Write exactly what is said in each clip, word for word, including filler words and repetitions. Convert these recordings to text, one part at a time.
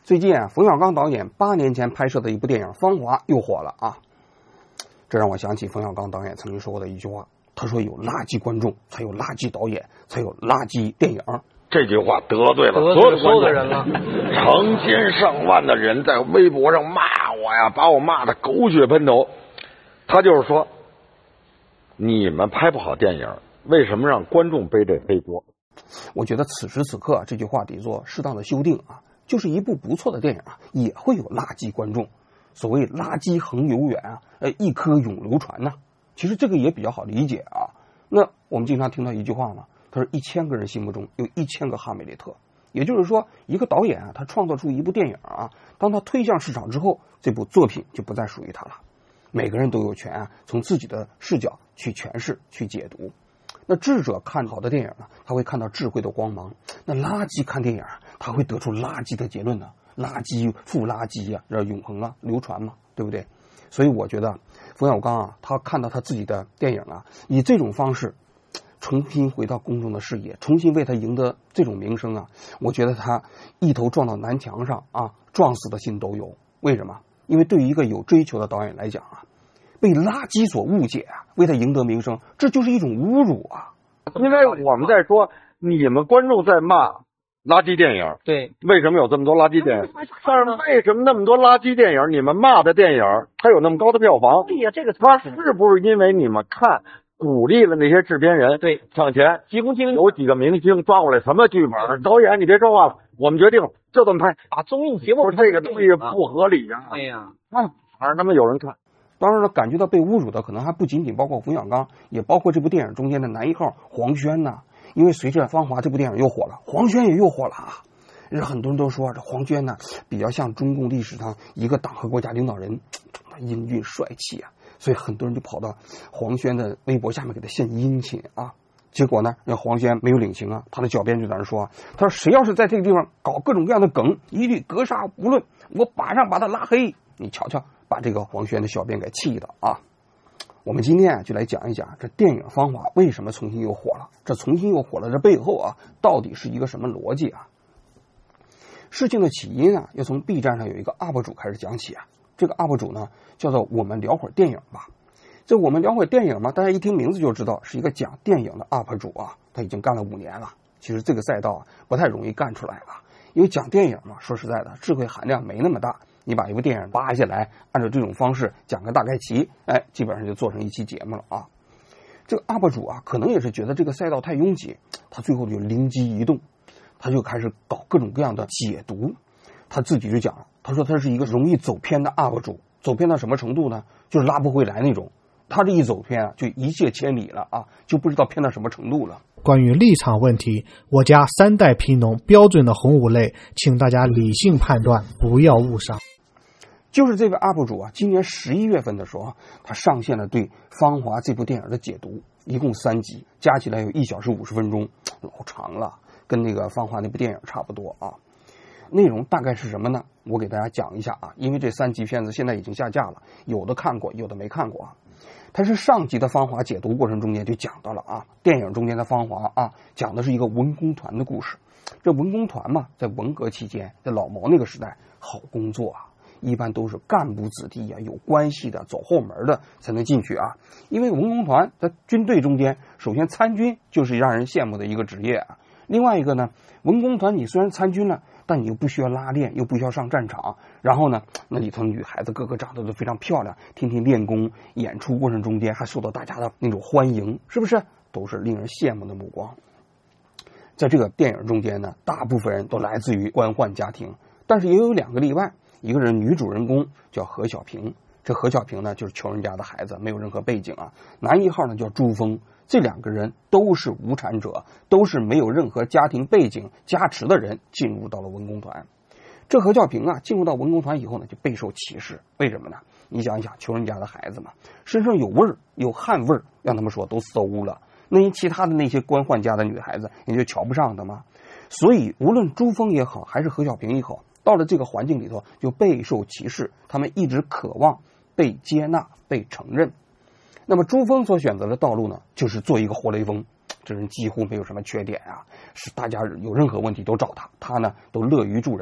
最近啊，冯小刚导演八年前拍摄的一部电影《芳华》又火了啊。这让我想起冯小刚导演曾经说过的一句话，他说有垃圾观众才有垃圾导演才有垃圾电影。 这句话得罪了所有的所有的人了， 成千上万的人在微博上骂我呀，把我骂得狗血喷头。他就是说，你们拍不好电影，为什么让观众背这黑锅？ 我觉得此时此刻这句话得做适当的修订啊，就是一部不错的电影啊，也会有垃圾观众。所谓垃圾恒流远啊，呃，一颗永流传呐、啊。其实这个也比较好理解啊。那我们经常听到一句话嘛，他说一千个人心目中有一千个哈姆雷特。也就是说，一个导演啊，他创造出一部电影啊，当他推向市场之后，这部作品就不再属于他了。每个人都有权啊，从自己的视角去诠释、去解读。那智者看好的电影呢，他会看到智慧的光芒；那垃圾看电影，他会得出垃圾的结论呢。垃圾复垃圾啊，这永恒啊，流传嘛，对不对？所以我觉得冯小刚啊，他看到他自己的电影啊，以这种方式重新回到公众的视野，重新为他赢得这种名声啊，我觉得他一头撞到南墙上啊，撞死的心都有。为什么？因为对于一个有追求的导演来讲啊，被垃圾所误解啊，为他赢得名声，这就是一种侮辱啊。 因为我们在说，你们观众在骂垃圾电影， 对， 为什么有这么多垃圾电影？但是为什么那么多垃圾电影，你们骂的电影，它有那么高的票房？ 对呀，这个它是不是因为你们看鼓励了那些制片人对上前急功近利， 有几个明星抓过来什么剧本？导演你别说话了，我们决定就这么拍， 把综艺节目不是这个东西不合理啊！ 哎呀， 啊，反正他们有人看。 当然了，感觉到被侮辱的可能还不仅仅包括冯小刚，也包括这部电影中间的男一号黄轩呐。因为随着《芳华》这部电影又火了，黄轩也又火了啊。很多人都说这黄轩呢比较像中共历史上一个党和国家领导人，长得英俊帅气啊，所以很多人就跑到黄轩的微博下面给他献殷勤啊。结果呢，那黄轩没有领情啊，他的小编就在那说，他说谁要是在这个地方搞各种各样的梗，一律格杀无论，我马上把他拉黑。你瞧瞧，把这个黄轩的小编给气的啊。我们今天啊，就来讲一讲这电影《芳华》为什么重新又火了。这重新又火了，这背后啊，到底是一个什么逻辑啊？事情的起因啊，要从 B 站上有一个 U P 主开始讲起啊。这个 U P 主呢，叫做我们聊会儿电影吧。这我们聊会儿电影嘛，大家一听名字就知道是一个讲电影的 U P 主啊。他已经干了五年了。其实这个赛道啊，不太容易干出来啊，因为讲电影嘛，说实在的，智慧含量没那么大。你把一部电影扒下来，按照这种方式讲个大概齐，哎，基本上就做成一期节目了啊。这个 U P 主啊，可能也是觉得这个赛道太拥挤，他最后就灵机一动，他就开始搞各种各样的解读。他自己就讲了，他说他是一个容易走偏的 U P 主，走偏到什么程度呢？就是拉不回来那种。他这一走偏啊，就一泻千里了啊，就不知道偏到什么程度了。 关于立场问题，我家三代皮农标准的红五类，请大家理性判断，不要误杀。 就是这位 U P 主啊，今年十一月份的时候，他上线了对《芳华》这部电影的解读，一共三集，加起来有一小时五十分钟，老长了，跟那个《芳华》那部电影差不多啊。内容大概是什么呢？我给大家讲一下啊，因为这三集片子现在已经下架了，有的看过，有的没看过啊。它是上集的《芳华》解读过程中间就讲到了啊，电影中间的《芳华》啊，讲的是一个文工团的故事。这文工团嘛，在文革期间，在老毛那个时代，好工作啊。一般都是干部子弟啊，有关系的，走后门的才能进去啊。因为文工团在军队中间，首先参军就是让人羡慕的一个职业啊。另外一个呢，文工团你虽然参军了，但你又不需要拉练，又不需要上战场。然后呢，那里头女孩子个个长得都非常漂亮，天天练功，演出过程中间还受到大家的那种欢迎，是不是？都是令人羡慕的目光。在这个电影中间呢，大部分人都来自于官宦家庭，但是也有两个例外。一个人女主人公叫何小平，这何小平呢就是穷人家的孩子，没有任何背景啊。男一号呢叫朱峰，这两个人都是无产者，都是没有任何家庭背景加持的人，进入到了文工团。这何小平啊进入到文工团以后呢，就备受歧视。为什么呢？你想一想，穷人家的孩子嘛，身上有味儿，有汗味儿，让他们说都馊了。那其他的那些官宦家的女孩子，你就瞧不上的吗？所以无论朱峰也好，还是何小平也好，到了这个环境里头就备受歧视，他们一直渴望被接纳、被承认。那么朱峰所选择的道路呢，就是做一个活雷锋。这人几乎没有什么缺点啊，是大家有任何问题都找他，他呢都乐于助人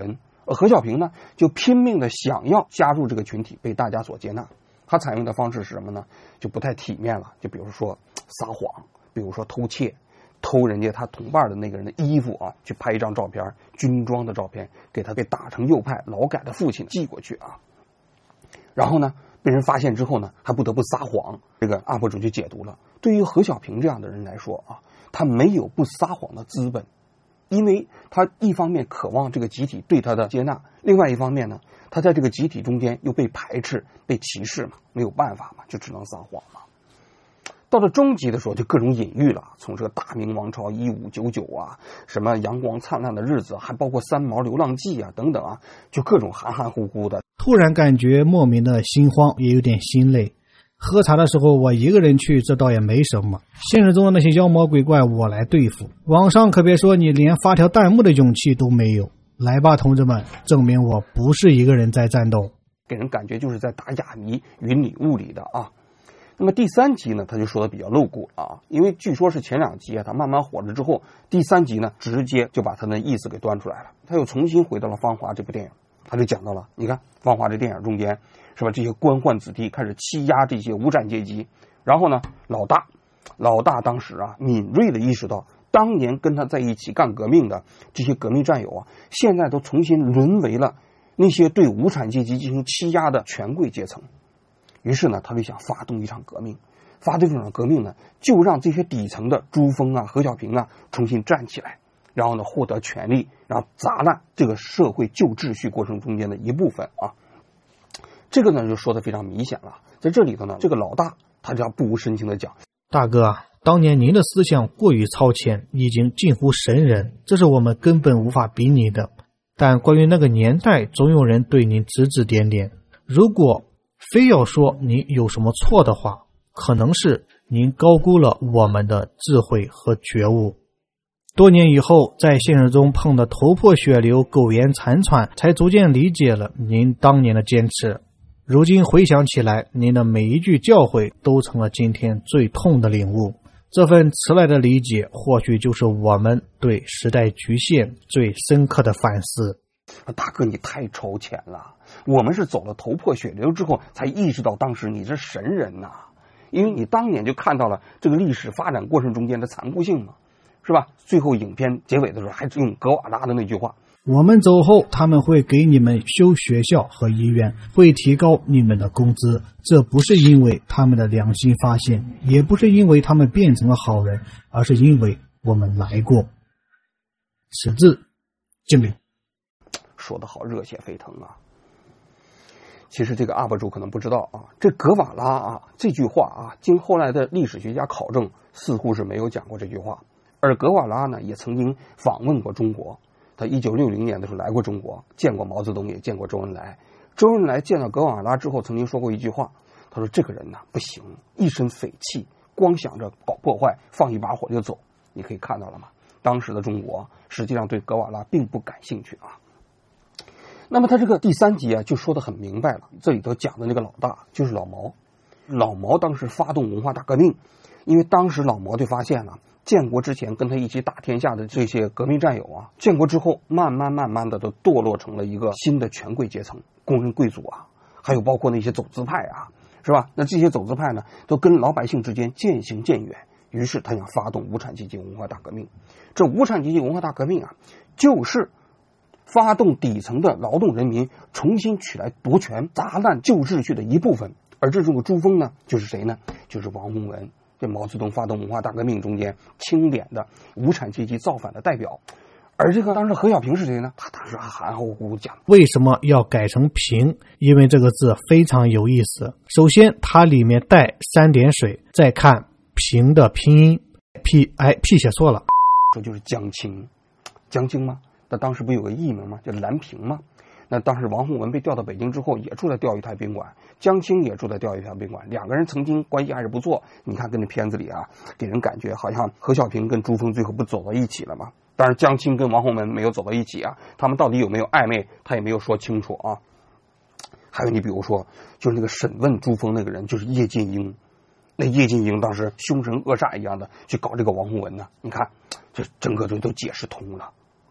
而何小平呢，就拼命的想要加入这个群体，被大家所接纳。他采用的方式是什么呢？就不太体面了，就比如说撒谎，比如说偷窃，偷人家他同伴的那个人的衣服啊，去拍一张照片，军装的照片，给他给打成右派劳改的父亲寄过去啊。然后呢，被人发现之后呢，还不得不撒谎。这个 U P 主就解读了，对于何小平这样的人来说啊，他没有不撒谎的资本，因为他一方面渴望这个集体对他的接纳，另外一方面呢，他在这个集体中间又被排斥、被歧视嘛，没有办法嘛，就只能撒谎嘛。到了中级的时候，就各种隐喻了，从这个大明王朝一五九九啊，什么阳光灿烂的日子，还包括三毛流浪记啊等等啊，就各种含含糊糊的。 突然感觉莫名的心慌，也有点心累。喝茶的时候我一个人去，这倒也没什么，现实中的那些妖魔鬼怪我来对付，网上可别说你连发条弹幕的勇气都没有。来吧同志们，证明我不是一个人在战斗。 给人感觉就是在打哑谜，云里雾里的啊。那么第三集呢，他就说的比较露骨了啊，因为据说是前两集啊，他慢慢火了之后，第三集呢，直接就把他的意思给端出来了。他又重新回到了《芳华》这部电影，他就讲到了，你看《芳华》这电影中间是吧，这些官宦子弟开始欺压这些无产阶级，然后呢，老大，老大当时啊，敏锐的意识到，当年跟他在一起干革命的这些革命战友啊，现在都重新沦为了那些对无产阶级进行欺压的权贵阶层。于是呢，他就想发动一场革命，发动这场革命呢，就让这些底层的朱峰啊、何小平啊重新站起来，然后呢获得权力，然后砸烂这个社会旧秩序过程中间的一部分啊。这个呢就说的非常明显了，在这里头呢，这个老大他就要不无深情的讲， 大哥啊，当年您的思想过于超前，已经近乎神人，这是我们根本无法比拟的。但关于那个年代，总有人对您指指点点。如果非要说您有什么错的话，可能是您高估了我们的智慧和觉悟。多年以后，在现实中碰得头破血流、苟延残喘，才逐渐理解了您当年的坚持。如今回想起来，您的每一句教诲都成了今天最痛的领悟。这份迟来的理解，或许就是我们对时代局限最深刻的反思。 大哥，你太超前了，我们是走了头破血流之后才意识到当时你是神人呐、啊，因为你当年就看到了这个历史发展过程中间的残酷性嘛，是吧？最后影片结尾的时候还是用格瓦拉的那句话， 我们走后他们会给你们修学校和医院，会提高你们的工资，这不是因为他们的良心发现，也不是因为他们变成了好人，而是因为我们来过。此致敬礼。 说得好，热血沸腾啊！其实这个 U P 主可能不知道啊，这格瓦拉啊这句话啊，经后来的历史学家考证，似乎是没有讲过这句话。而格瓦拉呢，也曾经访问过中国，他一九六零年的时候来过中国，见过毛泽东，也见过周恩来。周恩来见到格瓦拉之后，曾经说过一句话，他说：“这个人呢不行，一身匪气，光想着搞破坏，放一把火就走。”你可以看到了吗？当时的中国实际上对格瓦拉并不感兴趣啊。那么他这个第三集啊，就说得很明白了，这里头讲的那个老大就是老毛。老毛当时发动文化大革命，因为当时老毛就发现了，建国之前跟他一起打天下的这些革命战友啊，建国之后慢慢慢慢的都堕落成了一个新的权贵阶层，工人贵族啊，还有包括那些走资派啊，是吧？那这些走资派呢，都跟老百姓之间渐行渐远，于是他想发动无产阶级文化大革命。这无产阶级文化大革命啊，就是发动底层的劳动人民重新起来夺权，砸烂旧秩序的一部分。而这种个朱峰呢，就是谁呢？就是王洪文，这毛泽东发动文化大革命中间清点的无产阶级造反的代表。而这个当时何小平是谁呢？他当时还含含糊糊讲为什么要改成平，因为这个字非常有意思。首先它里面带三点水，再看平的拼音 P， 哎 P 写错了， 这就是江青。江青吗？那当时不有个艺名吗？叫蓝平吗？那当时王洪文被调到北京之后，也住在钓鱼台宾馆，江青也住在钓鱼台宾馆，两个人曾经关系还是不错。你看跟这片子里啊，给人感觉好像何小平跟朱峰最后不走到一起了吗？当然江青跟王洪文没有走到一起啊，他们到底有没有暧昧，他也没有说清楚啊。还有你比如说，就是那个审问朱峰那个人，就是叶剑英。那叶剑英当时凶神恶煞一样的去搞这个王洪文呢，你看这整个就都解释通了。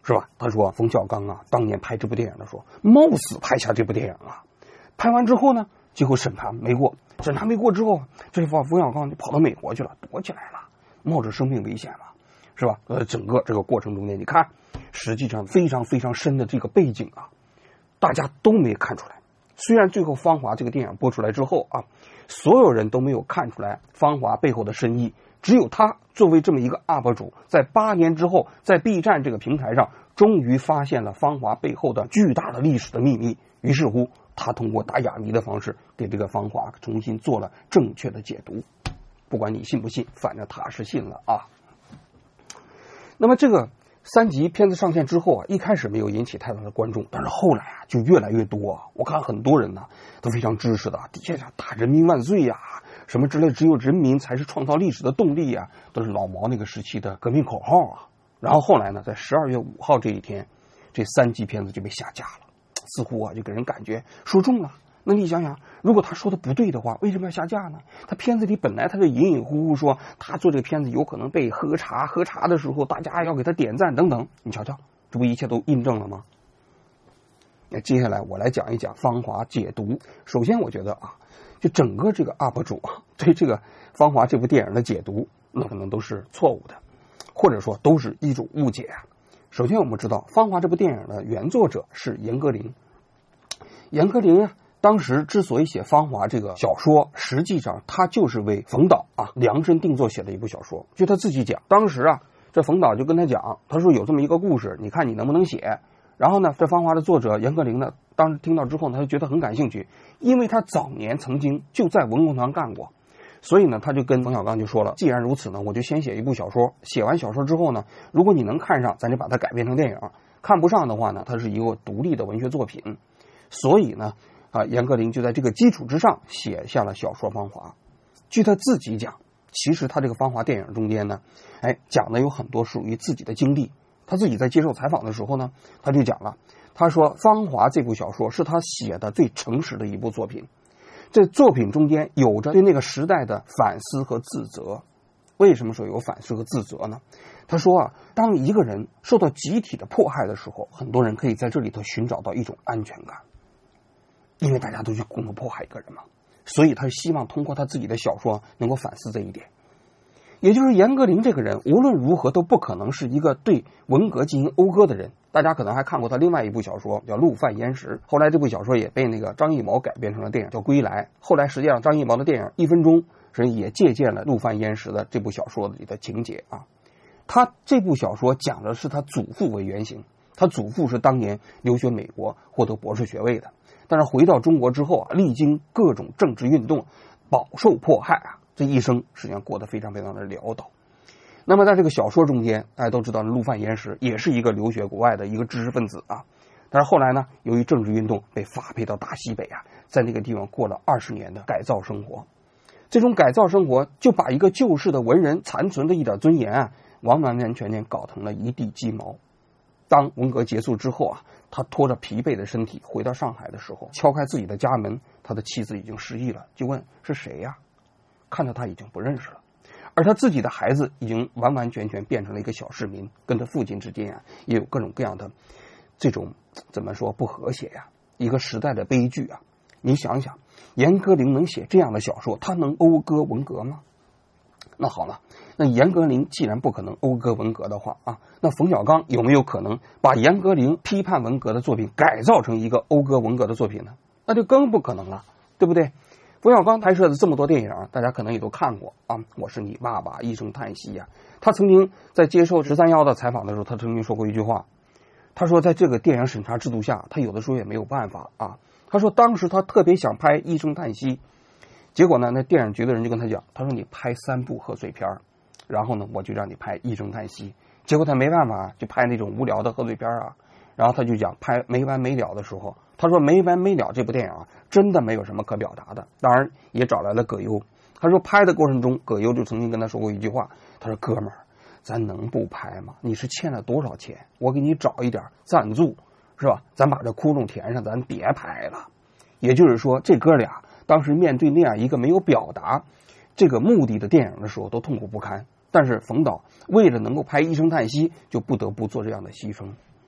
是吧？他说冯小刚啊，当年拍这部电影的时候，冒死拍下这部电影了。拍完之后呢，结果审查没过，审查没过之后，这冯冯小刚就跑到美国去了，躲起来了，冒着生命危险了，是吧？呃，整个这个过程中间，你看，实际上非常非常深的这个背景啊，大家都没看出来。虽然最后《芳华》这个电影播出来之后啊，所有人都没有看出来《芳华》背后的深意，只有他作为这么一个 U P 主，在八年之后，在 B 站这个平台上，终于发现了《芳华》背后的巨大的历史的秘密。于是乎，他通过打哑谜的方式，给这个《芳华》重新做了正确的解读。不管你信不信，反正他是信了啊。那么这个三级片子上线之后啊，一开始没有引起太大的关注，但是后来啊就越来越多啊。我看很多人呢都非常支持的，底下打人民万岁呀、啊，什么之类，只有人民才是创造历史的动力呀、啊，都是老毛那个时期的革命口号啊。然后后来呢，在十二月五号这一天，这三级片子就被下架了，似乎啊就给人感觉说中了。那你想想，如果他说的不对的话，为什么要下架呢？他片子里本来他就隐隐乎乎说他做这个片子有可能被喝茶，喝茶的时候大家要给他点赞等等，你瞧瞧，这不一切都印证了吗？那接下来我来讲一讲《芳华》解读。首先我觉得啊，就整个这个 U P 主啊对这个《芳华》这部电影的解读，那可能都是错误的，或者说都是一种误解啊。首先我们知道，《芳华》这部电影的原作者是严歌苓，严歌苓啊。当时之所以写《芳华》这个小说，实际上他就是为冯导啊量身定做写的一部小说。就他自己讲，当时啊，这冯导就跟他讲，他说有这么一个故事，你看你能不能写？然后呢，这《芳华》的作者严歌苓呢，当时听到之后呢，他就觉得很感兴趣，因为他早年曾经就在文工团干过，所以呢，他就跟冯小刚就说了，既然如此呢，我就先写一部小说，写完小说之后呢，如果你能看上，咱就把它改编成电影；看不上的话呢，它是一个独立的文学作品。所以呢。啊，严歌苓就在这个基础之上写下了小说《芳华》。据他自己讲，其实他这个《芳华》电影中间呢，哎，讲的有很多属于自己的经历。他自己在接受采访的时候呢，他就讲了，他说《芳华》这部小说是他写的最诚实的一部作品。这作品中间有着对那个时代的反思和自责。为什么说有反思和自责呢？他说啊，当一个人受到集体的迫害的时候，很多人可以在这里头寻找到一种安全感。因为大家都去共同迫害一个人嘛，所以他希望通过他自己的小说能够反思这一点。也就是严歌苓这个人无论如何都不可能是一个对文革进行讴歌的人。大家可能还看过他另外一部小说叫《陆犯焉识》，后来这部小说也被那个张艺谋改编成了电影叫《归来》。后来实际上张艺谋的电影《一分钟》是也借鉴了《陆犯焉识》的这部小说里的情节啊。他这部小说讲的是他祖父为原型，他祖父是当年留学美国获得博士学位的。但是回到中国之后啊，历经各种政治运动，饱受迫害啊，这一生实际上过得非常非常的潦倒。那么在这个小说中间，大家都知道陆犯焉识也是一个留学国外的一个知识分子啊，但是后来呢，由于政治运动被发配到大西北啊，在那个地方过了二十年的改造生活。这种改造生活就把一个旧式的文人残存的一点尊严啊，完完全全搞成了一地鸡毛。当文革结束之后啊，他拖着疲惫的身体回到上海的时候，敲开自己的家门，他的妻子已经失忆了，就问是谁呀？看到他已经不认识了，而他自己的孩子已经完完全全变成了一个小市民，跟他父亲之间啊也有各种各样的这种怎么说不和谐呀、啊，一个时代的悲剧啊。你想想，严歌苓能写这样的小说，他能讴歌文革吗？那好了，那严歌苓既然不可能讴歌文革的话啊，那冯小刚有没有可能把严歌苓批判文革的作品改造成一个讴歌文革的作品呢？那就更不可能了，对不对？冯小刚拍摄的这么多电影，大家可能也都看过啊，我是你爸爸，一声叹息呀、啊。他曾经在接受十三幺的采访的时候，他曾经说过一句话，他说在这个电影审查制度下，他有的时候也没有办法啊。他说当时他特别想拍一声叹息，结果呢，那电影局的人就跟他讲，他说你拍三部贺岁片，然后呢，我就让你拍一声叹息。结果他没办法，就拍那种无聊的贺岁片啊。然后他就讲拍没完没了的时候，他说没完没了这部电影啊，真的没有什么可表达的。当然也找来了葛优，他说拍的过程中，葛优就曾经跟他说过一句话，他说哥们儿，咱能不拍吗？你是欠了多少钱？我给你找一点赞助，是吧？咱把这窟窿填上，咱别拍了。也就是说，这哥俩当时面对那样一个没有表达这个目的的电影的时候，都痛苦不堪。但是冯导为了能够拍一声叹息，就不得不做这样的牺牲。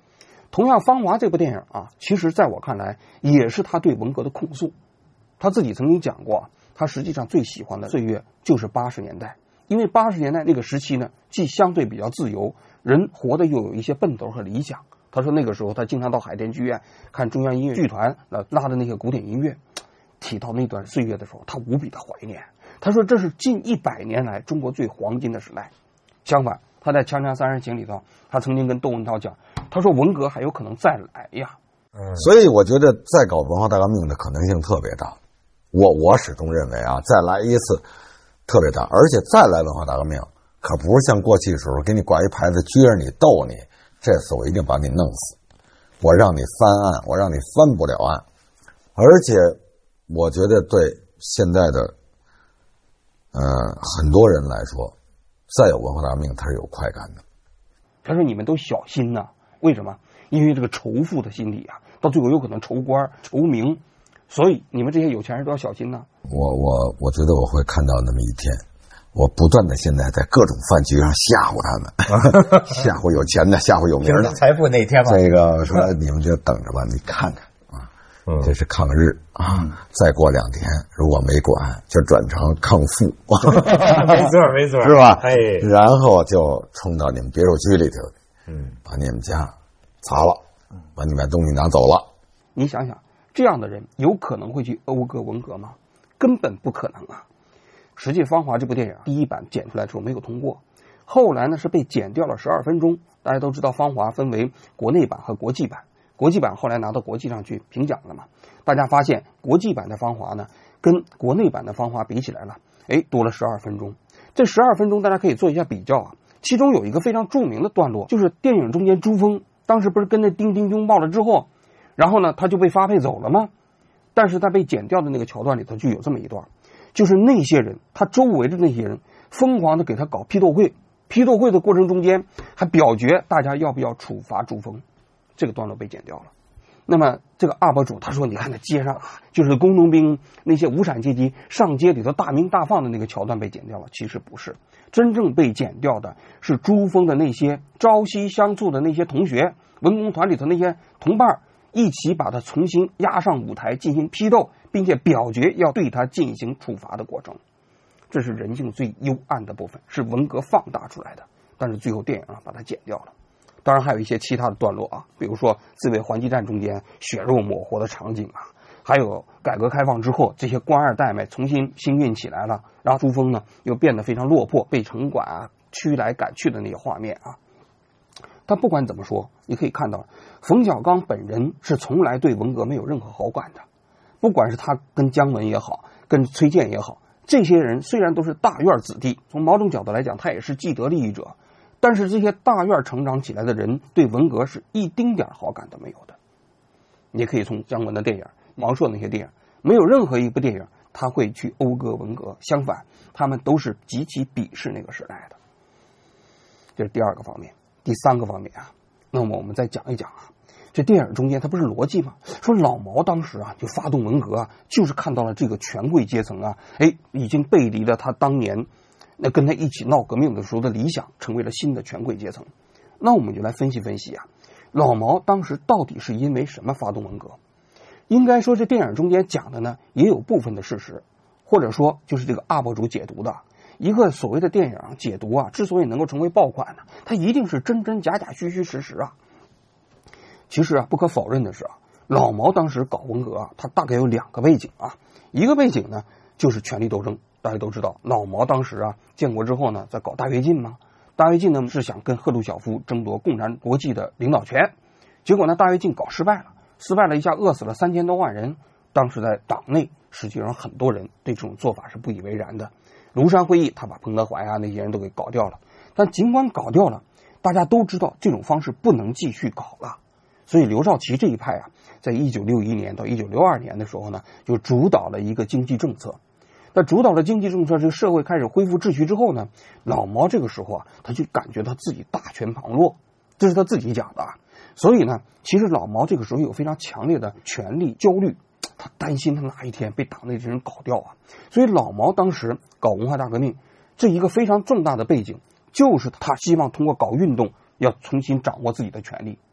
同样，《芳华》这部电影啊，其实在我看来也是他对文革的控诉。他自己曾经讲过，他实际上最喜欢的岁月就是八十年代，因为八十年代那个时期呢，既相对比较自由，人活得又有一些奔头和理想。他说那个时候他经常到海淀剧院看中央音乐剧团呃拉的那些古典音乐，提到那段岁月的时候，他无比的怀念。他说这是近一百年来中国最黄金的时代。相反，他在《锵锵三人行》里头，他曾经跟窦文涛讲，他说文革还有可能再来呀。 嗯，所以我觉得再搞文化大革命的可能性特别大。我我始终认为啊，再来一次特别大，而且再来文化大革命，可不是像过去的时候给你挂一牌子撅着你逗你，这次我一定把你弄死，我让你翻案，我让你翻不了案。而且我觉得对现在的呃很多人来说，再有文化大革命他是有快感的。 他说你们都小心呐、啊，为什么？因为这个仇富的心理啊，到最后有可能仇官仇名，所以你们这些有钱人都要小心呐、啊。 我我我觉得我会看到那么一天，我不断的现在在各种饭局上吓唬他们，吓唬有钱的，吓唬有名的， 财富那天吧。 这个说你们就等着吧，你看看啊，这是抗日啊，再过两天如果没管，就转成抗富， 没错没错， 是吧？ 哎， 然后就冲到你们别墅区里头，嗯，把你们家砸了，把你们东西拿走了。 你想想，这样的人有可能会去讴歌文革吗？根本不可能啊！实际《芳华》这部电影第一版剪出来之后没有通过，后来呢是被剪掉了十二分钟。大家都知道，《芳华》分为国内版和国际版，国际版后来拿到国际上去评奖了嘛。大家发现国际版的《芳华》呢，跟国内版的《芳华》比起来了，哎，多了十二分钟。这十二分钟大家可以做一下比较啊。其中有一个非常著名的段落，就是电影中间朱峰当时不是跟那丁丁拥抱了之后，然后呢他就被发配走了吗？但是他被剪掉的那个桥段里头就有这么一段，就是那些人，他周围的那些人疯狂的给他搞批斗会，批斗会的过程中间还表决大家要不要处罚朱峰，这个段落被剪掉了。那么这个 U P 主他说，你看那街上就是工农兵那些无产阶级上街里头大鸣大放的那个桥段被剪掉了，其实不是，真正被剪掉的是朱峰的那些朝夕相处的那些同学，文工团里头那些同伴，一起把他重新押上舞台进行批斗，并且表决要对他进行处罚的过程。这是人性最幽暗的部分，是文革放大出来的，但是最后电影啊把它剪掉了。当然还有一些其他的段落啊，比如说自卫还击战中间血肉模糊的场景啊，还有改革开放之后这些官二代们重新兴运起来了，然后朱峰呢又变得非常落魄，被城管啊驱来赶去的那个画面啊。但不管怎么说，你可以看到冯小刚本人是从来对文革没有任何好感的，不管是他跟姜文也好，跟崔健也好，这些人虽然都是大院子弟，从某种角度来讲他也是既得利益者，但是这些大院成长起来的人对文革是一丁点好感都没有的。你可以从姜文的电影、王朔那些电影，没有任何一部电影他会去讴歌文革，相反他们都是极其鄙视那个时代的。这是第二个方面。第三个方面啊，那么我们再讲一讲啊，这电影中间它不是逻辑吗？说老毛当时啊就发动文革啊，就是看到了这个权贵阶层啊，哎，已经背离了他当年那跟他一起闹革命的时候的理想，成为了新的权贵阶层。那我们就来分析分析啊，老毛当时到底是因为什么发动文革？应该说这电影中间讲的呢，也有部分的事实，或者说就是这个 U P 主解读的。一个所谓的电影解读啊，之所以能够成为爆款呢，它一定是真真假假、虚虚实实啊。其实啊，不可否认的是啊，老毛当时搞文革啊，他大概有两个背景啊。一个背景呢，就是权力斗争。大家都知道，老毛当时啊，建国之后呢，在搞大跃进嘛。大跃进呢是想跟赫鲁晓夫争夺共产国际的领导权，结果呢，大跃进搞失败了，失败了一下，饿死了三千多万人。当时在党内，实际上很多人对这种做法是不以为然的。庐山会议，他把彭德怀啊那些人都给搞掉了，但尽管搞掉了，大家都知道这种方式不能继续搞了，所以刘少奇这一派啊，在一九六一年到一九六二年的时候呢，就主导了一个经济政策。那主导了经济政策，这个社会开始恢复秩序之后呢，老毛这个时候啊，他就感觉到自己大权旁落，这是他自己讲的啊。所以呢，其实老毛这个时候有非常强烈的权力焦虑。他担心他哪一天被党内这人搞掉啊，所以老毛当时搞文化大革命，这一个非常重大的背景，就是他希望通过搞运动要重新掌握自己的权利。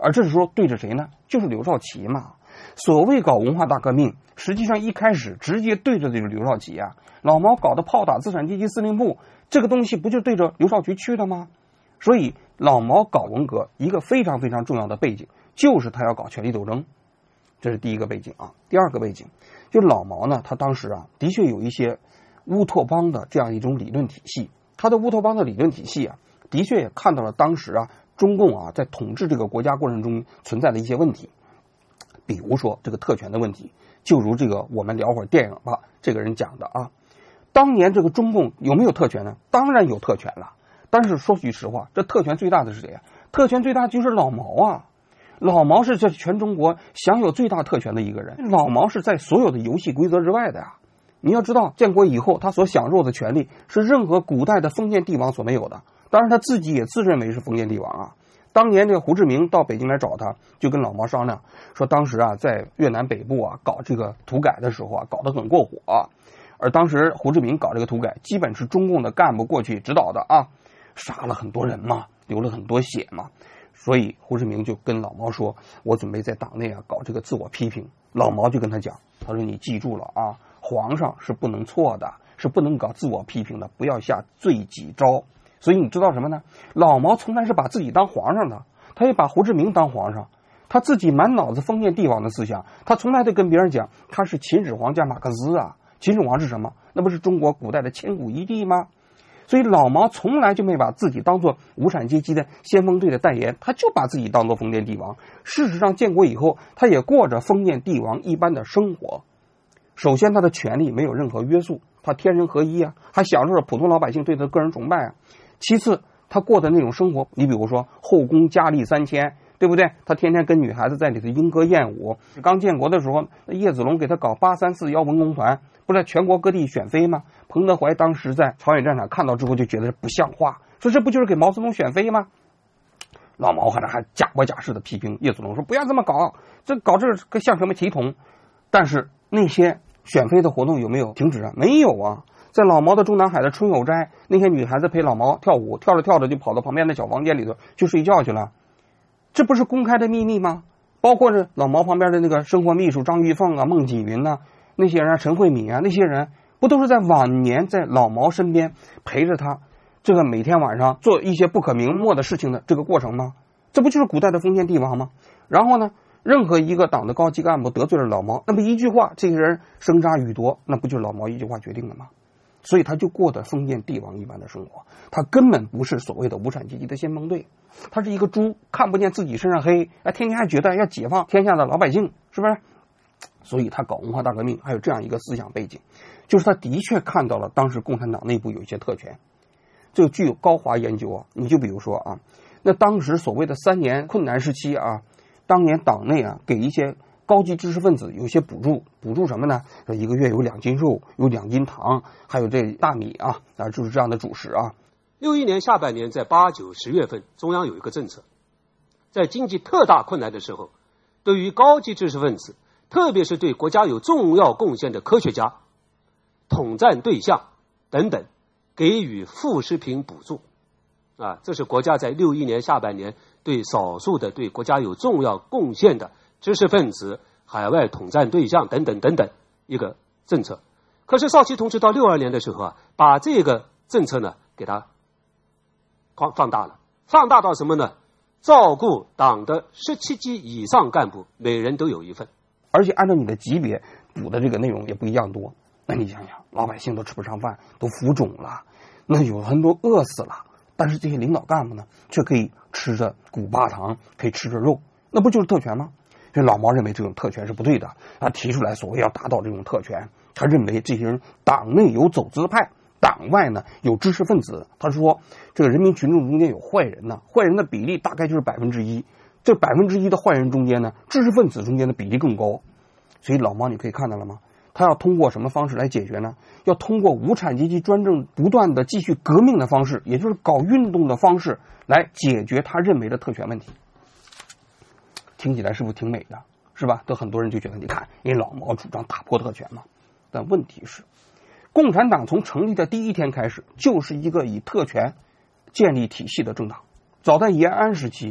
而这是说对着谁呢？就是刘少奇嘛。所谓搞文化大革命，实际上一开始直接对着这个刘少奇啊。老毛搞的炮打资产阶级司令部，这个东西不就对着刘少奇去的吗？所以老毛搞文革一个非常非常重要的背景，就是他要搞权力斗争，这是第一个背景啊。第二个背景，就老毛呢，他当时啊，的确有一些乌托邦的这样一种理论体系，他的乌托邦的理论体系啊，的确也看到了当时啊，中共啊在统治这个国家过程中存在的一些问题，比如说这个特权的问题，就如这个我们聊会儿电影吧，这个人讲的啊，当年这个中共有没有特权呢？当然有特权了。但是说句实话，这特权最大的是谁啊？特权最大就是老毛啊！老毛是这全中国享有最大特权的一个人。老毛是在所有的游戏规则之外的呀。你要知道，建国以后他所享受的权利是任何古代的封建帝王所没有的。当然他自己也自认为是封建帝王啊。当年这个胡志明到北京来找他，就跟老毛商量说，当时啊在越南北部啊搞这个土改的时候啊，搞得很过火啊。而当时胡志明搞这个土改，基本是中共的干部过去指导的啊。杀了很多人嘛，流了很多血嘛，所以胡志明就跟老毛说，我准备在党内啊搞这个自我批评。老毛就跟他讲，他说你记住了啊，皇上是不能错的，是不能搞自我批评的，不要下罪己诏。所以你知道什么呢？老毛从来是把自己当皇上的，他也把胡志明当皇上，他自己满脑子封建帝王的思想，他从来都跟别人讲他是秦始皇加马克思啊。秦始皇是什么？那不是中国古代的千古一帝吗？所以老毛从来就没把自己当做无产阶级的先锋队的代言，他就把自己当做封建帝王。事实上建国以后，他也过着封建帝王一般的生活。首先他的权力没有任何约束，他天人合一啊，还享受着普通老百姓对他的个人崇拜啊。其次他过的那种生活，你比如说后宫佳丽三千，对不对？他天天跟女孩子在里头莺歌燕舞。刚建国的时候，叶子龙给他搞八三四幺文工团，不是在全国各地选妃吗？彭德怀当时在朝鲜战场看到之后就觉得不像话，说这不就是给毛泽东选妃吗？老毛还还假模假式的批评叶子龙，说不要这么搞，这搞这个像什么体统。但是那些选妃的活动有没有停止啊？没有啊。在老毛的中南海的春藕斋，那些女孩子陪老毛跳舞，跳着跳着就跑到旁边的小房间里头去睡觉去了，这不是公开的秘密吗？包括是老毛旁边的那个生活秘书张玉凤啊、孟锦云呐、啊，那些人啊，陈慧敏啊，那些人不都是在晚年在老毛身边陪着他，这个每天晚上做一些不可名没的事情的这个过程吗？这不就是古代的封建帝王吗？然后呢，任何一个党的高级干部得罪了老毛，那么一句话，这些人生杀予夺，那不就是老毛一句话决定的吗？所以他就过得封建帝王一般的生活，他根本不是所谓的无产阶级的先锋队，他是一个猪，看不见自己身上黑，哎，天天还觉得要解放天下的老百姓，是不是？所以他搞文化大革命还有这样一个思想背景，就是他的确看到了当时共产党内部有一些特权，这个具有高华研究啊。你就比如说啊，那当时所谓的三年困难时期啊，当年党内啊给一些高级知识分子有一些补助，补助什么呢？一个月有两斤肉，有两斤糖，还有这大米啊，啊，就是这样的主食啊。 六一年下半年，在八九十月份，中央有一个政策，在经济特大困难的时候，对于高级知识分子，特别是对国家有重要贡献的科学家、统战对象等等，给予副食品补助。啊，这是国家在六一年下半年对少数的对国家有重要贡献的知识分子、海外统战对象等等等等一个政策。可是少奇同志到六二年的时候啊，把这个政策呢给他放放大了，放大到什么呢？照顾党的十七级以上干部，每人都有一份， 而且按照你的级别补的这个内容也不一样多。那你想想，老百姓都吃不上饭，都浮肿了，那有很多饿死了，但是这些领导干部呢，却可以吃着古巴糖，可以吃着肉，那不就是特权吗？所以老毛认为这种特权是不对的，他提出来所谓要达到这种特权，他认为这些人党内有走资派，党外呢有知识分子。他说这个人民群众中间有坏人呢，坏人的比例大概就是百分之一，这百分之一的坏人中间呢，知识分子中间的比例更高。所以老毛你可以看到了吗？他要通过什么方式来解决呢？要通过无产阶级专政不断的继续革命的方式，也就是搞运动的方式来解决他认为的特权问题。听起来是不是挺美的，是吧？都很多人就觉得，你看因为老毛主张打破特权嘛。但问题是，共产党从成立的第一天开始就是一个以特权建立体系的政党。早在延安时期，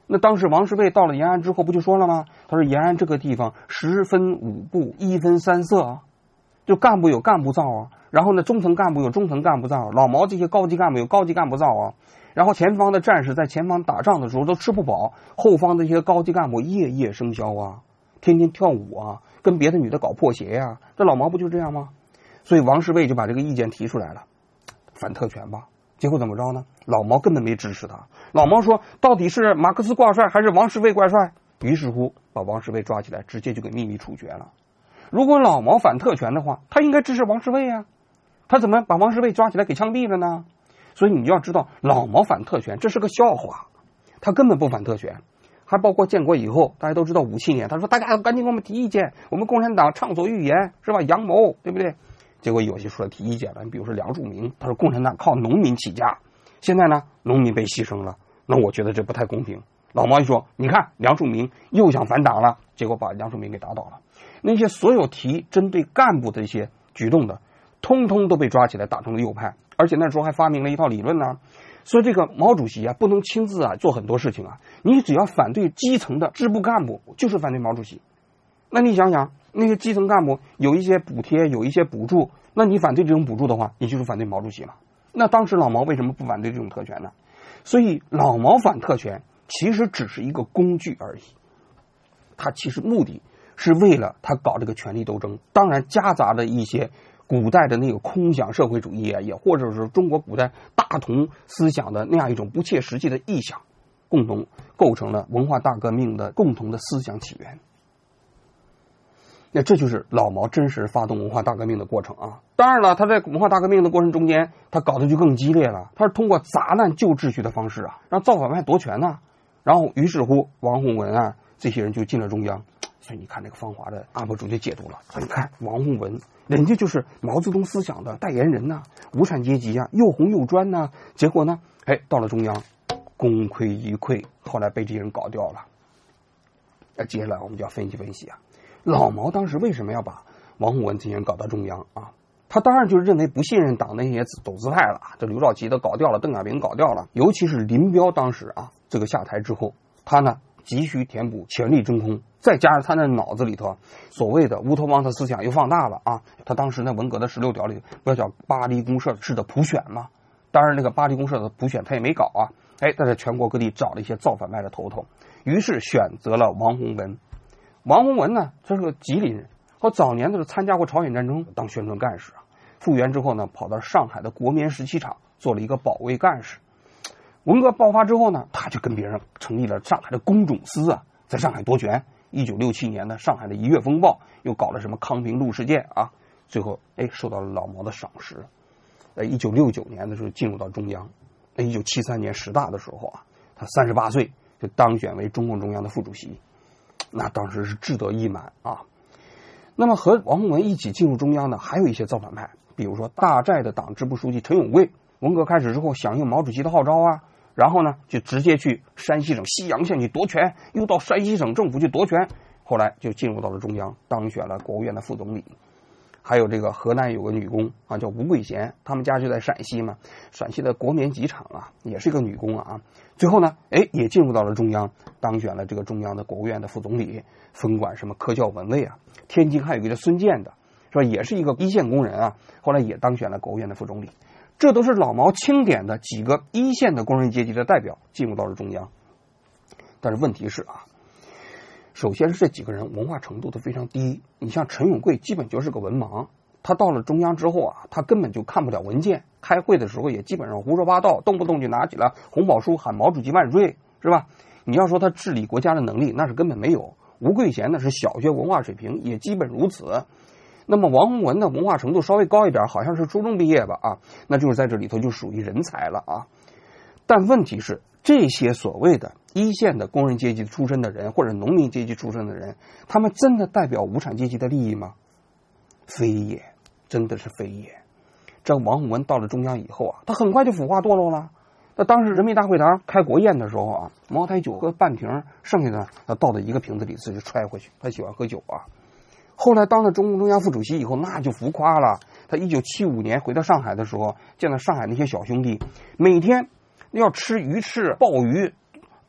那当时王世备到了延安之后，不就说了吗？他说延安这个地方十分五部，一分三色啊，就干部有干部造啊，然后呢中层干部有中层干部造，老毛这些高级干部有高级干部造啊。然后前方的战士在前方打仗的时候都吃不饱，后方的一些高级干部夜夜笙箫啊，天天跳舞啊，跟别的女的搞破鞋呀、啊。这老毛不就这样吗？所以王世备就把这个意见提出来了，反特权吧。结果怎么着呢？老毛根本没支持他。老毛说，到底是马克思挂帅还是王世备挂帅？于是乎把王世备抓起来，直接就给秘密处决了。如果老毛反特权的话，他应该支持王世备啊，他怎么把王世备抓起来给枪毙了呢？所以你要知道，老毛反特权这是个笑话，他根本不反特权。还包括建国以后，大家都知道五七年，他说大家赶紧给我们提意见，我们共产党畅所欲言，是吧？阳谋，对不对？结果有些说提意见了，你比如说梁漱溟，他说共产党靠农民起家，现在呢农民被牺牲了，那我觉得这不太公平。老毛一说，你看梁漱溟又想反党了，结果把梁漱溟给打倒了。那些所有提针对干部的一些举动的，通通都被抓起来打成了右派，而且那时候还发明了一套理论呢，说这个毛主席啊不能亲自啊做很多事情啊，你只要反对基层的支部干部，就是反对毛主席。那你想想，那些基层干部有一些补贴，有一些补助，那你反对这种补助的话，你就是反对毛主席了。那当时老毛为什么不反对这种特权呢？所以老毛反特权其实只是一个工具而已，他其实目的是为了他搞这个权力斗争，当然夹杂着一些古代的那个空想社会主义啊，也或者是中国古代大同思想的那样一种不切实际的臆想，共同构成了文化大革命的共同的思想起源。那这就是老毛真实发动文化大革命的过程啊！当然了，他在文化大革命的过程中间，他搞得就更激烈了。他是通过砸烂旧秩序的方式啊，让造反派夺权呢、啊。然后，于是乎，王洪文啊这些人就进了中央。所以你看，那个芳华的 U P 主就解读了，说你看王洪文，人家就是毛泽东思想的代言人呐、啊，无产阶级啊，又红又专呐、啊。结果呢，哎，到了中央，功亏一篑，后来被这些人搞掉了。那接下来我们就要分析分析啊。老毛当时为什么要把王洪文这些人搞到中央啊？他当然就是认为不信任党那些走资派了，这刘少奇都搞掉了，邓小平搞掉了，尤其是林彪当时啊，这个下台之后，他呢急需填补权力真空，再加上他那脑子里头所谓的乌托邦的思想又放大了啊。他当时那文革的十六条里不要叫巴黎公社式的普选吗？当然那个巴黎公社的普选他也没搞啊，哎，他在全国各地找了一些造反派的头头，于是选择了王洪文。王洪文呢，他是个吉林人，和早年的时候参加过朝鲜战争，当宣传干事啊。复员之后呢，跑到上海的国棉石器厂做了一个保卫干事。文革爆发之后呢，他就跟别人成立了上海的工种司啊，在上海夺权。一九六七年的上海的一月风暴，又搞了什么康平路事件啊，最后哎受到了老毛的赏识。在一九六九年的时候进入到中央，在一九七三年十大的时候啊，他三十八岁就当选为中共中央的副主席。那当时是志得意满啊。那么和王洪文一起进入中央的还有一些造反派，比如说大寨的党支部书记陈永贵，文革开始之后响应毛主席的号召啊，然后呢就直接去山西省西阳县去夺权，又到山西省政府去夺权，后来就进入到了中央，当选了国务院的副总理。还有这个河南有个女工啊，叫吴桂贤，他们家就在陕西嘛，陕西的国棉机厂啊，也是一个女工啊。最后呢，哎，也进入到了中央，当选了这个中央的国务院的副总理，分管什么科教文卫啊。天津还有一个叫孙健的，是吧？也是一个一线工人啊，后来也当选了国务院的副总理。这都是老毛钦点的几个一线的工人阶级的代表进入到了中央。但是问题是啊，首先是这几个人文化程度都非常低。你像陈永贵基本就是个文盲，他到了中央之后啊，他根本就看不了文件，开会的时候也基本上胡说八道，动不动就拿起了红宝书喊毛主席万岁，是吧？你要说他治理国家的能力，那是根本没有。吴桂贤呢是小学文化水平，也基本如此。那么王洪文的文化程度稍微高一点，好像是初中毕业吧啊，那就是在这里头就属于人才了啊。但问题是，这些所谓的一线的工人阶级出身的人，或者农民阶级出身的人，他们真的代表无产阶级的利益吗？非也，真的是非也。这王洪文到了中央以后啊，他很快就腐化堕落了。那当时人民大会堂开国宴的时候啊，茅台酒喝半瓶，剩下的他倒到一个瓶子里自己就揣回去，他喜欢喝酒啊。后来当了中共中央副主席以后，那就浮夸了。他一九七五年回到上海的时候，见到上海那些小兄弟，每天要吃鱼翅、鲍鱼，而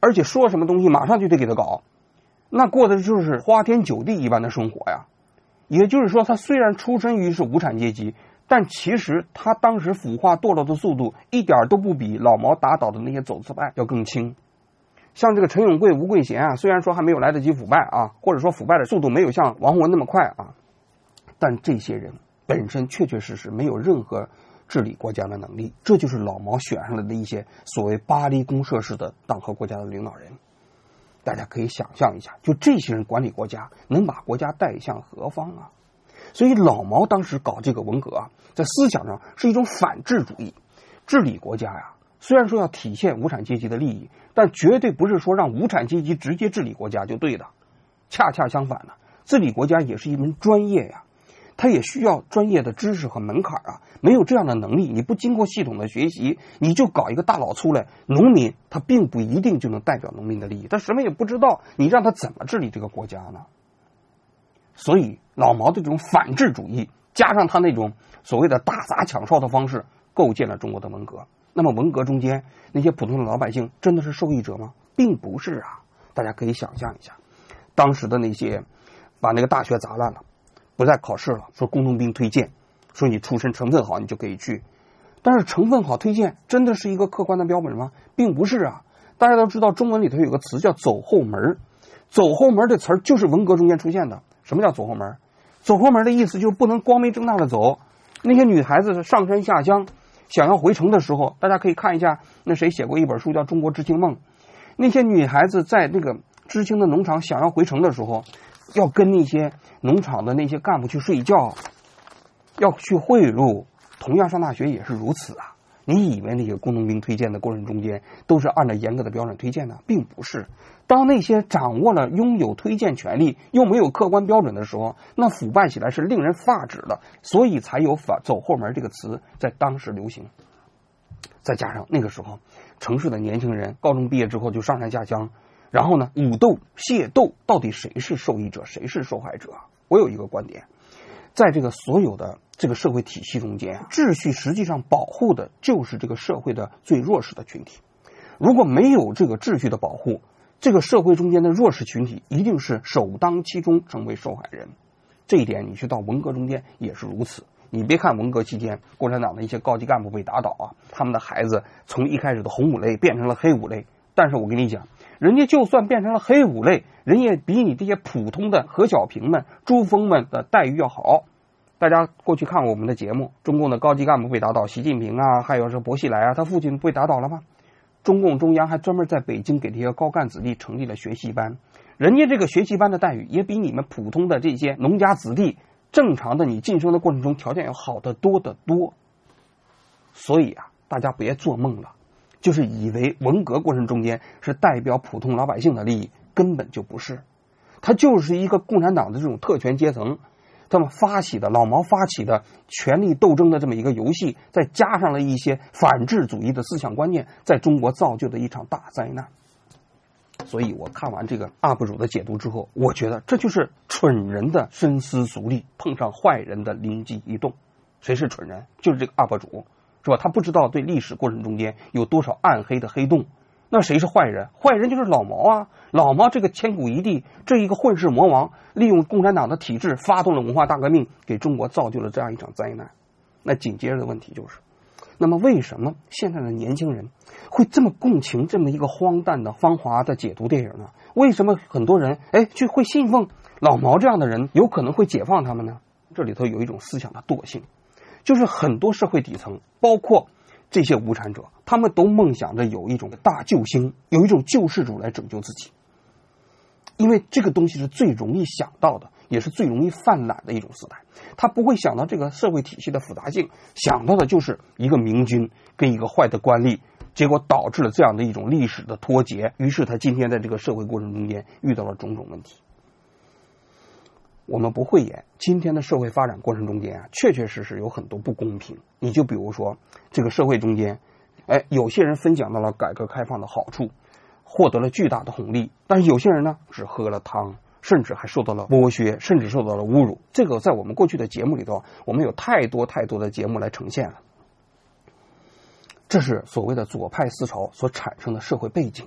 而且说什么东西马上就得给他搞，那过的就是花天酒地一般的生活呀。也就是说，他虽然出身于是无产阶级，但其实他当时腐化堕落的速度一点都不比老毛打倒的那些走资派要更轻。像这个陈永贵、吴桂贤啊，虽然说还没有来得及腐败啊，或者说腐败的速度没有像王洪文那么快啊，但这些人本身确确实实没有任何治理国家的能力，这就是老毛选上来的一些所谓巴黎公社式的党和国家的领导人。大家可以想象一下，就这些人管理国家，能把国家带向何方啊？所以老毛当时搞这个文革啊，在思想上是一种反智主义。治理国家呀，虽然说要体现无产阶级的利益，但绝对不是说让无产阶级直接治理国家就对的。恰恰相反呢，治理国家也是一门专业呀，它也需要专业的知识和门槛啊。没有这样的能力，你不经过系统的学习，你就搞一个大佬出来，农民他并不一定就能代表农民的利益，他什么也不知道，你让他怎么治理这个国家呢？所以老毛的这种反智主义，加上他那种所谓的打砸抢烧的方式，构建了中国的文革。那么文革中间那些普通的老百姓真的是受益者吗？并不是啊。大家可以想象一下，当时的那些把那个大学砸烂了，不再考试了，说工农兵推荐，说你出身成分好你就可以去。但是成分好推荐真的是一个客观的标准吗？并不是啊。大家都知道中文里头有个词叫走后门，走后门这词儿就是文革中间出现的。什么叫走后门？走后门的意思就是不能光明正大的走。那些女孩子上山下乡想要回城的时候，大家可以看一下那谁写过一本书叫《中国知青梦》。那些女孩子在那个知青的农场想要回城的时候，要跟那些农场的那些干部去睡觉，要去贿赂。同样上大学也是如此啊。你以为那些工农兵推荐的过程中间都是按照严格的标准推荐的？并不是。当那些掌握了拥有推荐权利又没有客观标准的时候，那腐败起来是令人发指的，所以才有反走后门这个词在当时流行。再加上那个时候城市的年轻人高中毕业之后就上山下乡，然后呢武斗械斗，到底谁是受益者谁是受害者？我有一个观点，在这个所有的这个社会体系中间，秩序实际上保护的就是这个社会的最弱势的群体。如果没有这个秩序的保护，这个社会中间的弱势群体一定是首当其冲成为受害人。这一点你去到文革中间也是如此。你别看文革期间共产党的一些高级干部被打倒啊，他们的孩子从一开始的红五类变成了黑五类，但是我跟你讲，人家就算变成了黑五类，人也比你这些普通的何小平们、朱峰们的待遇要好。大家过去看过我们的节目，中共的高级干部被打倒，习近平啊，还有是薄熙来啊，他父亲被打倒了吗？中共中央还专门在北京给这些高干子弟成立了学习班，人家这个学习班的待遇也比你们普通的这些农家子弟正常的你晋升的过程中条件要好得多得多。所以啊，大家别做梦了，就是以为文革过程中间是代表普通老百姓的利益，根本就不是。它就是一个共产党的这种特权阶层他们发起的，老毛发起的权力斗争的这么一个游戏，再加上了一些反智主义的思想观念，在中国造就的一场大灾难。所以我看完这个 U P 主的解读之后，我觉得这就是蠢人的深思熟虑碰上坏人的灵机一动。谁是蠢人？就是这个 U P 主，是吧？他不知道对历史过程中间有多少暗黑的黑洞。那谁是坏人？坏人就是老毛啊！老毛这个千古一帝，这一个混世魔王，利用共产党的体制发动了文化大革命，给中国造就了这样一场灾难。那紧接着的问题就是，那么为什么现在的年轻人会这么共情这么一个荒诞的芳华的解读电影呢？为什么很多人哎就会信奉老毛这样的人有可能会解放他们呢？这里头有一种思想的惰性，就是很多社会底层，包括这些无产者，他们都梦想着有一种大救星，有一种救世主来拯救自己。因为这个东西是最容易想到的，也是最容易犯懒的一种姿态。他不会想到这个社会体系的复杂性，想到的就是一个明君跟一个坏的官吏，结果导致了这样的一种历史的脱节。于是他今天在这个社会过程中间遇到了种种问题。我们不会演，今天的社会发展过程中间啊，确确实实有很多不公平。你就比如说这个社会中间，哎，有些人分享到了改革开放的好处，获得了巨大的红利，但是有些人呢只喝了汤，甚至还受到了剥削，甚至受到了侮辱。这个在我们过去的节目里头，我们有太多太多的节目来呈现了。这是所谓的左派思潮所产生的社会背景。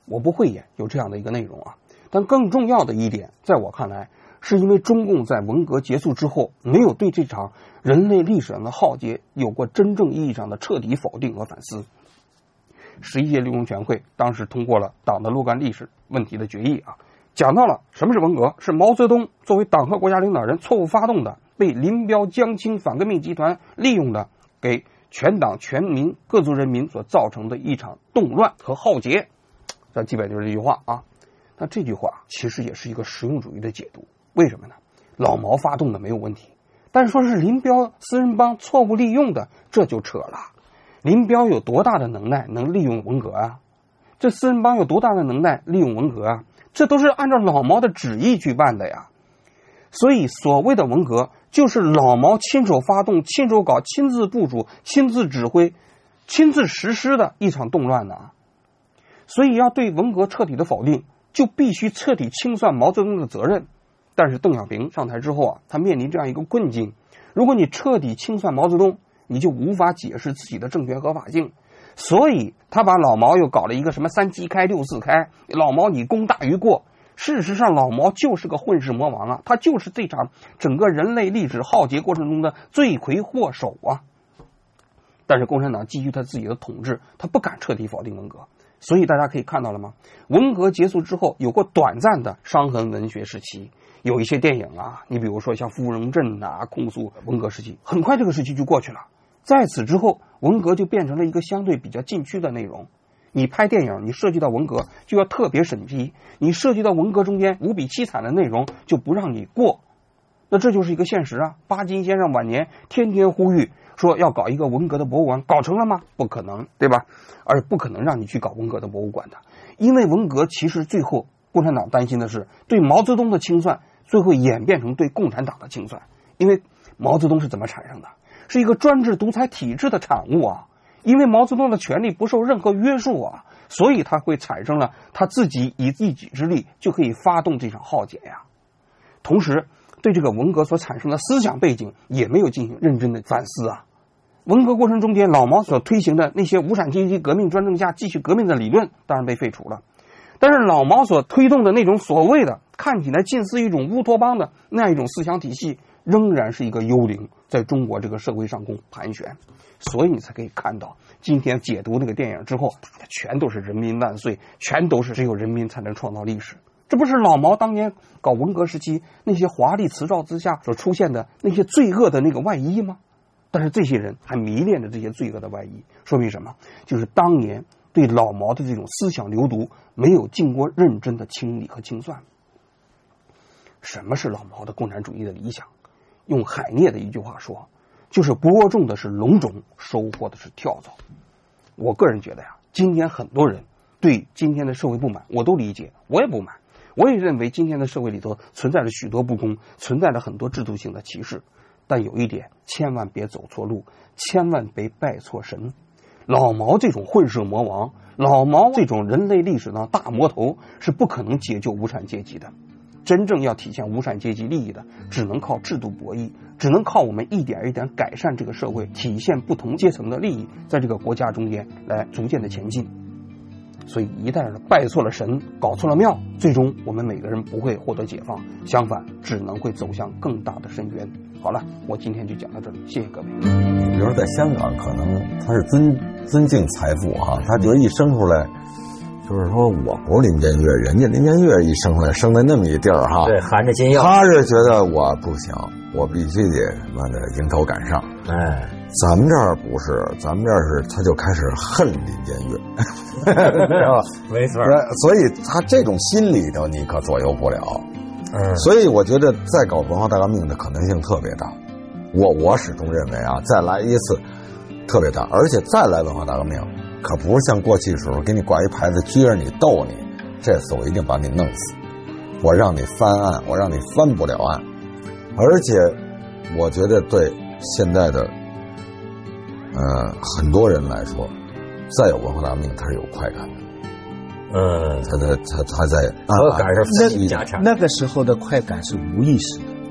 我不会演有这样的一个内容啊。但更重要的一点，在我看来，是因为中共在文革结束之后，没有对这场人类历史上的浩劫有过真正意义上的彻底否定和反思。十一届六中全会当时通过了党的若干历史问题的决议啊，讲到了什么是文革，是毛泽东作为党和国家领导人错误发动的，被林彪、江青反革命集团利用的，给全党全民各族人民所造成的一场动乱和浩劫。这基本就是这句话啊。那这句话其实也是一个实用主义的解读，为什么呢？老毛发动的没有问题，但是说是林彪四人帮错误利用的，这就扯了。林彪有多大的能耐能利用文革啊？这四人帮有多大的能耐利用文革啊？这都是按照老毛的旨意去办的呀。所以所谓的文革，就是老毛亲手发动、亲手搞、亲自部署、亲自指挥、亲自实施的一场动乱呢。所以要对文革彻底的否定，就必须彻底清算毛泽东的责任。但是邓小平上台之后啊，他面临这样一个困境：如果你彻底清算毛泽东，你就无法解释自己的政权合法性。所以他把老毛又搞了一个什么三七开六四开，老毛你功大于过。事实上老毛就是个混世魔王啊，他就是这场整个人类历史浩劫过程中的罪魁祸首啊。但是共产党基于他自己的统治，他不敢彻底否定文革。所以大家可以看到了吗？文革结束之后有过短暂的伤痕文学时期，有一些电影啊，你比如说像《芙蓉镇》啊，控诉文革时期，很快这个时期就过去了。在此之后，文革就变成了一个相对比较禁区的内容。你拍电影，你涉及到文革就要特别审批，你涉及到文革中间无比凄惨的内容就不让你过。那这就是一个现实啊。巴金先生晚年天天呼吁说要搞一个文革的博物馆，搞成了吗？不可能，对吧？而不可能让你去搞文革的博物馆的，因为文革其实最后共产党担心的是对毛泽东的清算，最后演变成对共产党的清算。因为毛泽东是怎么产生的？是一个专制独裁体制的产物啊。因为毛泽东的权力不受任何约束啊，所以他会产生了他自己以一己之力就可以发动这场浩劫呀。同时对这个文革所产生的思想背景也没有进行认真的反思啊。文革过程中间，老毛所推行的那些无产阶级革命专政下继续革命的理论当然被废除了，但是老毛所推动的那种所谓的看起来近似一种乌托邦的那样一种思想体系，仍然是一个幽灵，在中国这个社会上空盘旋。所以你才可以看到今天解读那个电影之后，打的全都是人民万岁，全都是只有人民才能创造历史。这不是老毛当年搞文革时期那些华丽辞藻之下所出现的那些罪恶的那个外衣吗？但是这些人还迷恋着这些罪恶的外衣，说明什么？就是当年对老毛的这种思想流毒没有经过认真的清理和清算。什么是老毛的共产主义的理想？用海涅的一句话说，就是播种的是龙种，收获的是跳蚤。我个人觉得呀，今天很多人对今天的社会不满，我都理解，我也不满。我也认为今天的社会里头存在着许多不公，存在着很多制度性的歧视。但有一点，千万别走错路，千万别拜错神。老毛这种混世魔王，老毛这种人类历史的大魔头，是不可能解救无产阶级的。真正要体现无产阶级利益的，只能靠制度博弈，只能靠我们一点一点改善这个社会，体现不同阶层的利益，在这个国家中间来逐渐的前进。所以一旦拜错了神，搞错了庙，最终我们每个人不会获得解放，相反只能会走向更大的深渊。好了，我今天就讲到这里，谢谢各位。 你比如说在香港，可能他是尊尊敬财富哈，他觉得一生出来，就是说我不是林建岳，人家林建岳一生出来生在那么一地儿哈， 对，含着金药， 他是觉得我不行，我必须得妈的迎头赶上。 哎， 咱们这儿不是，咱们这儿是他就开始恨林建岳，是吧？ 没错， 所以他这种心里头你可左右不了。 嗯， 所以我觉得再搞文化大革命的可能性特别大。我我始终认为啊，再来一次特别大，而且再来文化大革命，可不是像过去的时候给你挂一牌子撅着你逗你，这次我一定把你弄死，我让你翻案，我让你翻不了案。而且我觉得对现在的呃很多人来说，再有文化大革命它是有快感的。嗯，他在他他在我赶上那那个时候的快感是无意识的，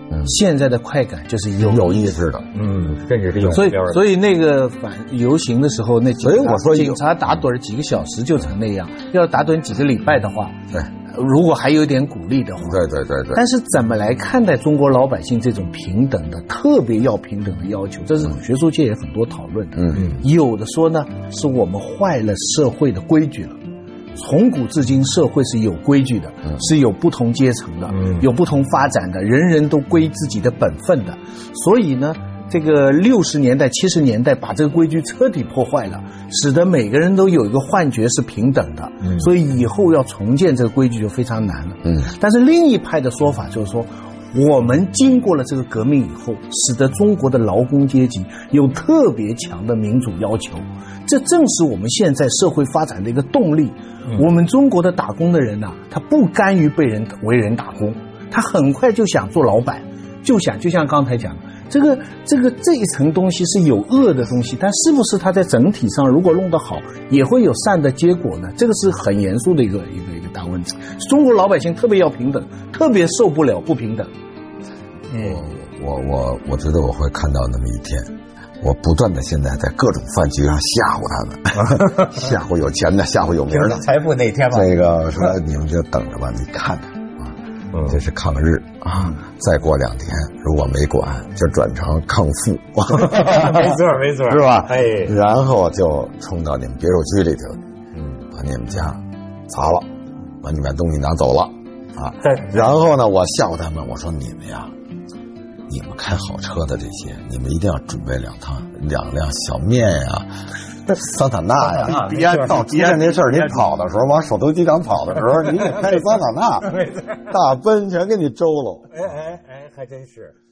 嗯， 现在的快感就是有有意识的， 嗯，甚至是有所以目标的。 所以那个反游行的时候，那警察所以我说有警察打盹儿几个小时就成那样，要打盹几个礼拜的话， 对， 如果还有点鼓励的话， 对对对对。 但是怎么来看待中国老百姓这种平等的、特别要平等的要求？这是学术界也很多讨论的。 嗯嗯， 有的说呢，是我们坏了社会的规矩了。从古至今，社会是有规矩的， 嗯、 是有不同阶层的， 嗯、 有不同发展的，人人都归自己的本分的。所以呢，这个六十年代、七十年代把这个规矩彻底破坏了，使得每个人都有一个幻觉是平等的。嗯、所以以后要重建这个规矩就非常难了。 嗯， 但是另一派的说法就是说，我们经过了这个革命以后，使得中国的劳工阶级有特别强的民主要求，这正是我们现在社会发展的一个动力。嗯、我们中国的打工的人呐、啊，他不甘于被人为人打工，他很快就想做老板，就想就像刚才讲的，这个这个这一层东西是有恶的东西，但是不是它在整体上如果弄得好，也会有善的结果呢？这个是很严肃的一个一个一个大问题。中国老百姓特别要平等，特别受不了不平等。 嗯，我我我觉得我会看到那么一天。我不断的现在在各种饭局上吓唬他们，吓唬有钱的，吓唬有名的， 财富那天吧。 这个说你们就等着吧，你看着啊，嗯、这是抗日啊，再过两天如果没管，就转成抗富， 没错没错， 是吧？ 哎， 然后就冲到你们别墅区里头，嗯，把你们家砸了，把你们东西拿走了啊。然后呢，我吓唬他们，我说你们呀。你们开好车的这些，你们一定要准备两趟两辆小面呀、桑塔纳呀。别到出现那事儿，你跑的时候往首都机场跑的时候，你得开着桑塔纳，大奔全给你周了。 哎哎哎，还真是。